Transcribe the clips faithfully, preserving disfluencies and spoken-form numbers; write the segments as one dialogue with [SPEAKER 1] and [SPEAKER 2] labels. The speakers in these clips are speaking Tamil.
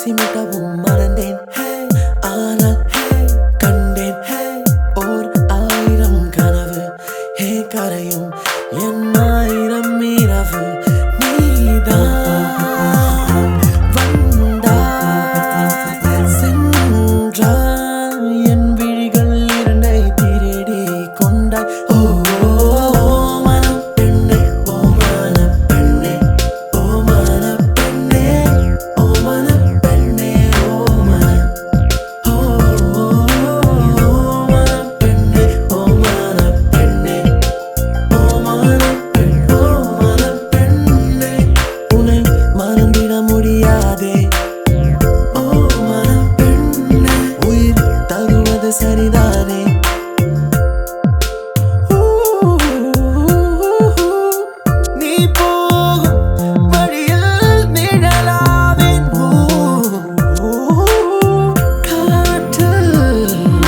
[SPEAKER 1] சிமிட்டவும் மறந்தேன். ஆனால் கண்டேன் ஓர் ஆயிரம் கனவு. ஹே கரையும் என் ஆயிரம் இரவு. நீதான் வந்தாய் சென்றாய் என் விழிகள் இரண்டை திருடி கொண்டாய். ஓ மனம் பெண்ணே, ஓ மனம் பெண்ணே, ஓ மனம் பெண்ணே, ஓ மனம் பெண்ணே, ஓ மனம் ஓ மனம் பெண்ணே, ஓ மனம் பெண்ணே, ஓ மனம் பெண், ஓ மனம் பெண்ணே. உன்னை மறந்திட முடியாதே. ஓ மனம் பெண்ணே, உயிர் தருவது சரிதானே. நீ போகும் வழியில் நிழலாவேன். காற்றில்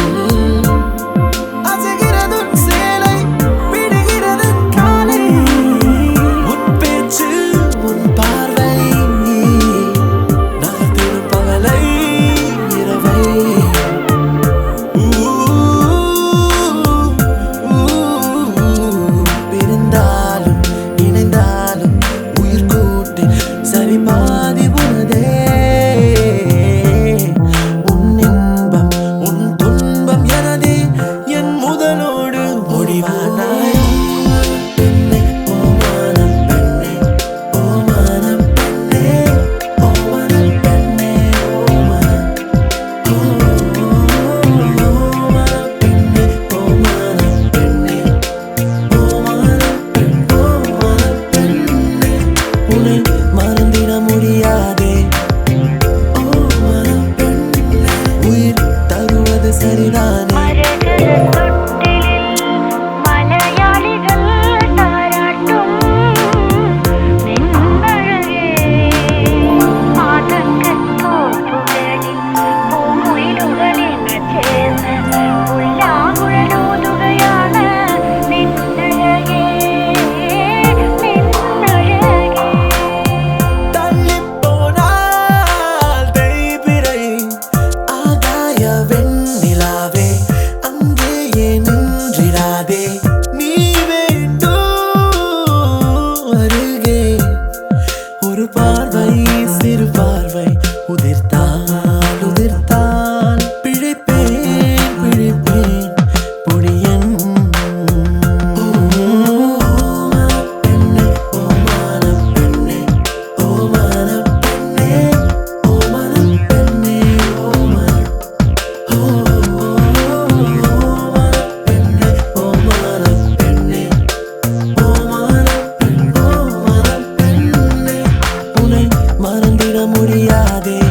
[SPEAKER 1] அசைகிறது உன் சேலை, விடுகிறது காலை. உன் பேச்சு, உன் பார்வை நகர்த்திடும் பகலை இரவை. பிரிந்தாலும் இணைந்தாலும் உயிர் கூட்டில் சரி பாதி உனதே. உன் இன்பம் உன் துன்பம் எனதே. என் முதலோடு முடிவானாய். பெண்ணே, ஓ மனம் பெண்ணே, ஓ மனம் பெண்ணே, ஓ மனம் பெண்ணே, ஓ மனம் ஓ மனம் பெண்ணே, ஓ மனம் பெண்ணே, ஓ மனம் பெண், ஓ மனம் பெண்ணே. உன்னை மறந்திட முடியாதே. ஓ மனம் பெண்ணே, உயிர் தருவது சரிதானே.
[SPEAKER 2] மரகத தொட்டிலில் மலையாளிகள் தாராட்டும் நின்னழகே. ஆதங்கத் தோப்புகளில் பூங்குயிலுகள் என்று சேர்ந்த புல்லாங்குழலோதுகையான நின்னழகே, நின்னழகே.
[SPEAKER 1] தள்ளிப் போனால் தேய்பிறை ஆகாய வெண்ணிலாவே, அங்கேயே நின்றிடாதே. நீ வேண்டும் அருகே. ஒரு பார்வை சிறு பார்வை உதிர்த்தால் உதிர்த்தால் பிழைப்பேன் பிழைப்பேன் புடியன். ஓ மனம் பெண்ணே, ஓ மனம் பெண்ணே, ஓ மனம் பெண்ணே, ஓ மனம் பெண்ணே, ஓ மனம் ஓ மனம் பெண்ணே, ஓ மனம் பெண்ணே, ஓ மனம் பெண், ஓ மனம் பெண்ணே. உன்னை மறந்திட முடியாதே.